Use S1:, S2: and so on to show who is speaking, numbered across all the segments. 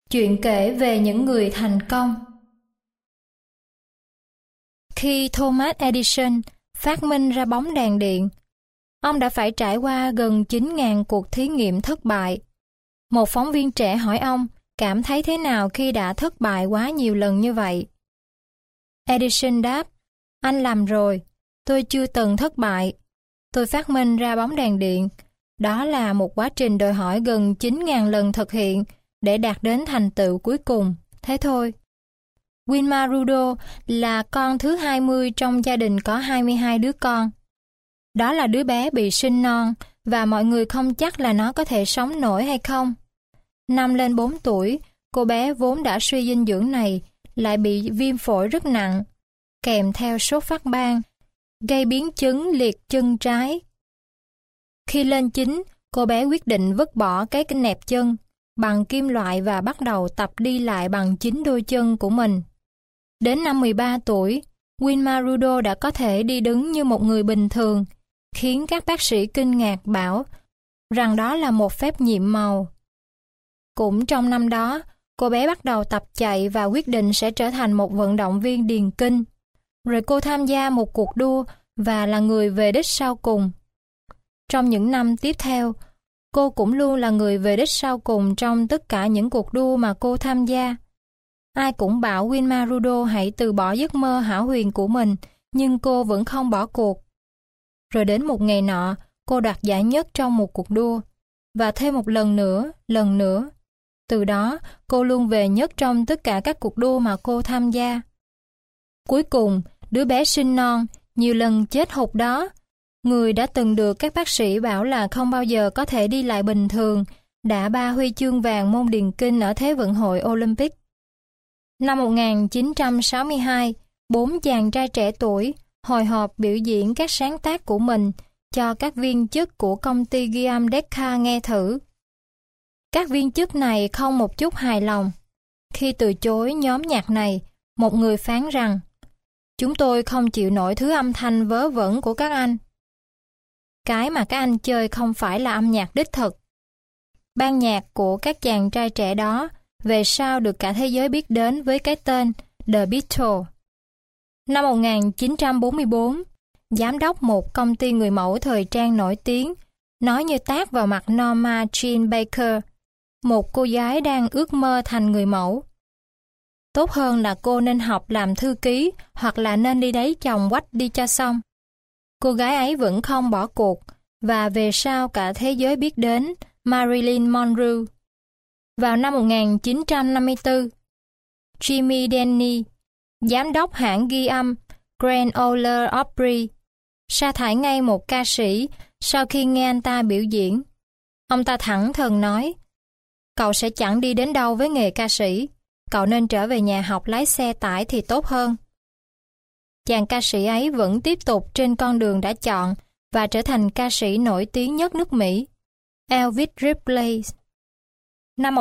S1: Chuyện kể về những người thành công. Khi Thomas Edison phát minh ra bóng đèn điện, ông đã phải trải qua gần 9.000 cuộc thí nghiệm thất bại. Một phóng viên trẻ hỏi ông cảm thấy thế nào khi đã thất bại quá nhiều lần như vậy. Edison đáp, anh lầm rồi, tôi chưa từng thất bại. Tôi phát minh ra bóng đèn điện. Đó là một quá trình đòi hỏi gần 9.000 lần thực hiện để đạt đến thành tựu cuối cùng, thế thôi. Wilma Rudolph là con thứ 20 trong gia đình có 22 đứa con. Đó là đứa bé bị sinh non và mọi người không chắc là nó có thể sống nổi hay không. Năm lên 4 tuổi, cô bé vốn đã suy dinh dưỡng này lại bị viêm phổi rất nặng, kèm theo sốt phát ban, gây biến chứng liệt chân trái. Khi lên 9, cô bé quyết định vứt bỏ cái nẹp chân bằng kim loại và bắt đầu tập đi lại bằng chính đôi chân của mình. Đến năm 13 tuổi, Wilma Rudolph đã có thể đi đứng như một người bình thường, khiến các bác sĩ kinh ngạc bảo rằng đó là một phép nhiệm màu. Cũng trong năm đó, cô bé bắt đầu tập chạy và quyết định sẽ trở thành một vận động viên điền kinh. Rồi cô tham gia một cuộc đua và là người về đích sau cùng. Trong những năm tiếp theo, cô cũng luôn là người về đích sau cùng trong tất cả những cuộc đua mà cô tham gia. Ai cũng bảo Wilma Rudolph hãy từ bỏ giấc mơ hão huyền của mình, nhưng cô vẫn không bỏ cuộc. Rồi đến một ngày nọ, cô đoạt giải nhất trong một cuộc đua, và thêm một lần nữa. Từ đó, cô luôn về nhất trong tất cả các cuộc đua mà cô tham gia. Cuối cùng, đứa bé sinh non, nhiều lần chết hụt đó, người đã từng được các bác sĩ bảo là không bao giờ có thể đi lại bình thường, đã 3 huy chương vàng môn điền kinh ở Thế vận hội Olympic. Năm 1962, 4 chàng trai trẻ tuổi hồi hộp biểu diễn các sáng tác của mình cho các viên chức của công ty ghi âm Decca nghe thử. Các viên chức này không một chút hài lòng. Khi từ chối nhóm nhạc này, một người phán rằng, chúng tôi không chịu nổi thứ âm thanh vớ vẩn của các anh. Cái mà các anh chơi không phải là âm nhạc đích thực. Ban nhạc của các chàng trai trẻ đó về sau được cả thế giới biết đến với cái tên The Beatles. Năm 1944, giám đốc một công ty người mẫu thời trang nổi tiếng nói như tát vào mặt Norma Jean Baker, một cô gái đang ước mơ thành người mẫu. Tốt hơn là cô nên học làm thư ký hoặc là nên đi lấy chồng quách đi cho xong. Cô gái ấy vẫn không bỏ cuộc và về sau cả thế giới biết đến Marilyn Monroe. Vào năm 1954, Jimmy Denny, giám đốc hãng ghi âm Grand Ole Opry, sa thải ngay một ca sĩ sau khi nghe anh ta biểu diễn. Ông ta thẳng thừng nói, cậu sẽ chẳng đi đến đâu với nghề ca sĩ, cậu nên trở về nhà học lái xe tải thì tốt hơn. Chàng ca sĩ ấy vẫn tiếp tục trên con đường đã chọn và trở thành ca sĩ nổi tiếng nhất nước Mỹ, Elvis Presley. Năm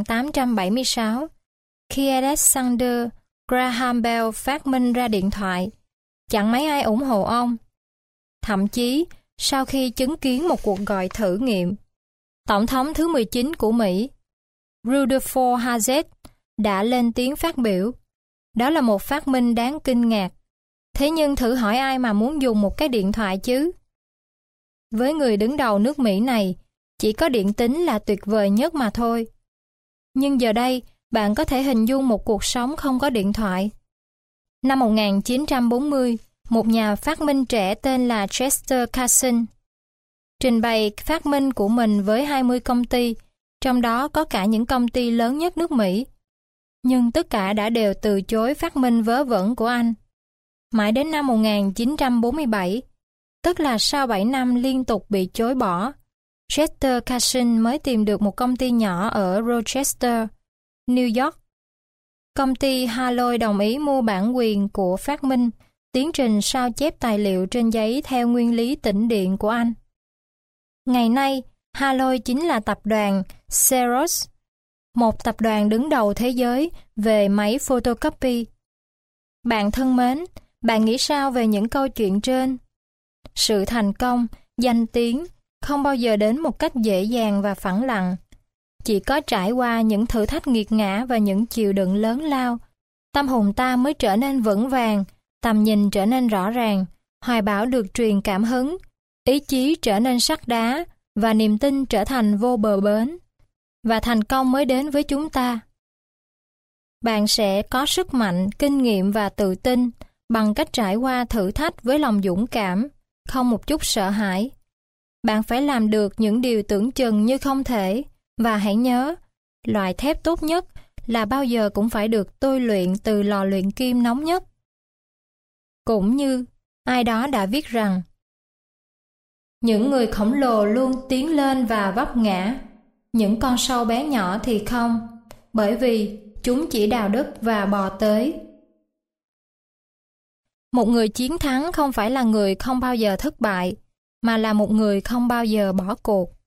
S1: 1876, khi Alexander Graham Bell phát minh ra điện thoại, chẳng mấy ai ủng hộ ông. Thậm chí, sau khi chứng kiến một cuộc gọi thử nghiệm, Tổng thống thứ 19 của Mỹ, Rutherford Hayes, đã lên tiếng phát biểu. Đó là một phát minh đáng kinh ngạc. Thế nhưng thử hỏi ai mà muốn dùng một cái điện thoại chứ? Với người đứng đầu nước Mỹ này, chỉ có điện tính là tuyệt vời nhất mà thôi. Nhưng giờ đây, bạn có thể hình dung một cuộc sống không có điện thoại. Năm 1940, một nhà phát minh trẻ tên là Chester Carson trình bày phát minh của mình với 20 công ty, trong đó có cả những công ty lớn nhất nước Mỹ. Nhưng tất cả đã đều từ chối phát minh vớ vẩn của anh. Mãi đến năm 1947, tức là sau 7 năm liên tục bị chối bỏ, Chester Carson mới tìm được một công ty nhỏ ở Rochester, New York. Công ty Haloy đồng ý mua bản quyền của phát minh, tiến trình sao chép tài liệu trên giấy theo nguyên lý tĩnh điện của anh. Ngày nay, Haloy chính là tập đoàn Xerox, một tập đoàn đứng đầu thế giới về máy photocopy. Bạn thân mến, bạn nghĩ sao về những câu chuyện trên? Sự thành công, danh tiếng không bao giờ đến một cách dễ dàng và phẳng lặng. Chỉ có trải qua những thử thách nghiệt ngã và những chịu đựng lớn lao, tâm hồn ta mới trở nên vững vàng, tầm nhìn trở nên rõ ràng, hoài bão được truyền cảm hứng, ý chí trở nên sắt đá và niềm tin trở thành vô bờ bến. Và thành công mới đến với chúng ta. Bạn sẽ có sức mạnh, kinh nghiệm và tự tin bằng cách trải qua thử thách với lòng dũng cảm, không một chút sợ hãi. Bạn phải làm được những điều tưởng chừng như không thể, và hãy nhớ, loại thép tốt nhất là bao giờ cũng phải được tôi luyện từ lò luyện kim nóng nhất. Cũng như ai đó đã viết rằng, những người khổng lồ luôn tiến lên và vấp ngã, những con sâu bé nhỏ thì không, bởi vì chúng chỉ đào đất và bò tới. Một người chiến thắng không phải là người không bao giờ thất bại, mà là một người không bao giờ bỏ cuộc.